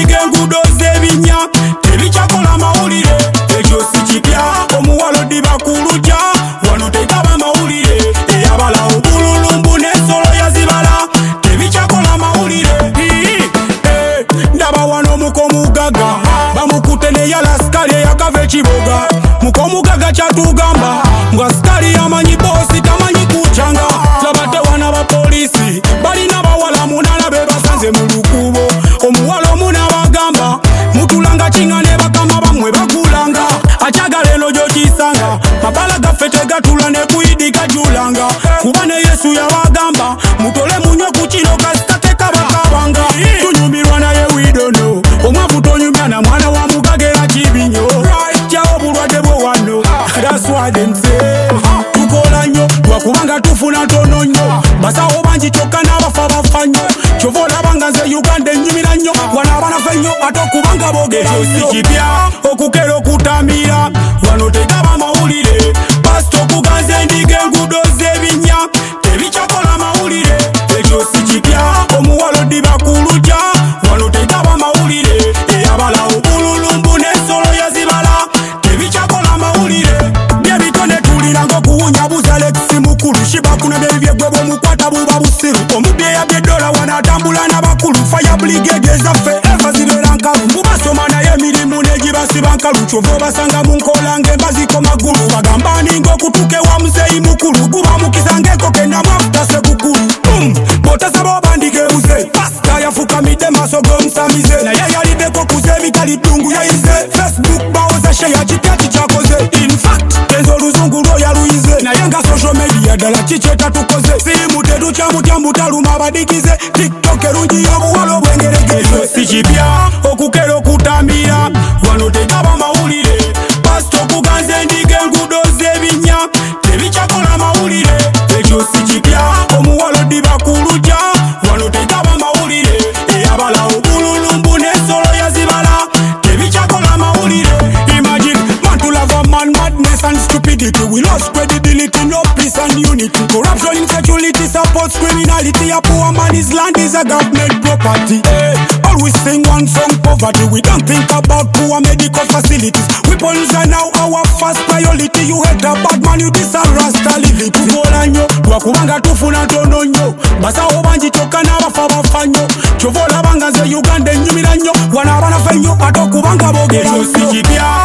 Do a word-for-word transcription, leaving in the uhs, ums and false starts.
endiga enguudo z'ebinnya tebikyakola mawulire ekyo si kipya omuwalo ddiba ku luggya wano tekaba mawulire eyabala obululumbu n'ensolo yazibala tebikyakola mawulire ndaba wano mukomugaga bamukute neyala sikali eyakava ekiboga mukomugaga kyatugamba nga sikali yamanyi boosi tamanyi kucanga labadde wana bapoliisi balina bawala munana be basanze mu lukubo omuwala omu n'abagamba mutulanga kinga ne bakama bamwe bagulanga akyagala eno gyokisanga mabala gaffe tegatula ne kuyidi gajulanga kuba ne yesu yabagamba mutole munywe ku kino kasita tekabakabanga tunyumirwa naye widono omwavu tonyumya na mwana wa mugagera kibinyo kyawo bulwadde bwe wano that's why them say tukola nnyo lwakubanga tufuna ntono nnyo basawo bangi kyokka n'abafa bafa nnyo kyova olabanga nze uganda ennyumira nnyo wano abanafe nnyo ate okubanga boogera nnyo si kipya okukera okutamira wano tegaba mawulire pasito okuganza endiga enguudo z'ebinnya tebikyakola mawulire ekyo si kipya omuwalo ddiba ku luggya wano tegaba mawulire eyabala obululumbu n'ensolo yazibala tebikyakola mawulire byebitone tulira ng'okuwunya buzalekisi mukulu shibakuna byebibyegwe bw'omukwata buba busiru omubbi eyabye eddola wano atambula n'abakulu faya buligedi ezaffe eva zibeera nkalu mubasoma naye emirimu negibasiba nkalu kyova obasanga mu nkola ng'emba zikomagulu bagamba ninga okutuuka ewa muzeeyi mukulu guba mukisa ng'enkoko enamafuta sekukulu bw'otasaba obandiga ebuze pasita yafukamidde maaso g'omusamize naye yaliddeko kuze ebitali ddungu yayize facebook bawoza sheya kitya kikyakoze infact enzo oluzungu lwo yaluyize naye nga social media ddala kikyetatukoze simu tetukyamutya mutaluma abadigize tiktok erungi y'obuwala obwengeregezo si kipya okukera okutamira wano tegaba mawulire pasito okuganza endiga enguudo z'ebinnya tebikyakola mawulire ekyo si kipya omuwalo ddiba ku luggya wano tegaba mawulire eyabala obululumbu n'ensolo yazibala tebikyakola mawulire imagine man to love a man madness and stupidity we lost credibility no peace and unity corruption insecurity supports criminality a poor man his land is a government property hey, always sing one song poverty we don't think about poor medical facilities weapons are now our first priority you hate a bad man you dis a rasta live it tukola nnyo lwakubanga tufuna ntono nnyo basawo bangi kyokka n'abafa bafa nnyo kyova olabanga nze uganda ennyumira nnyo wano abanafe nnyo ate okubanga boogera nnyo si kipya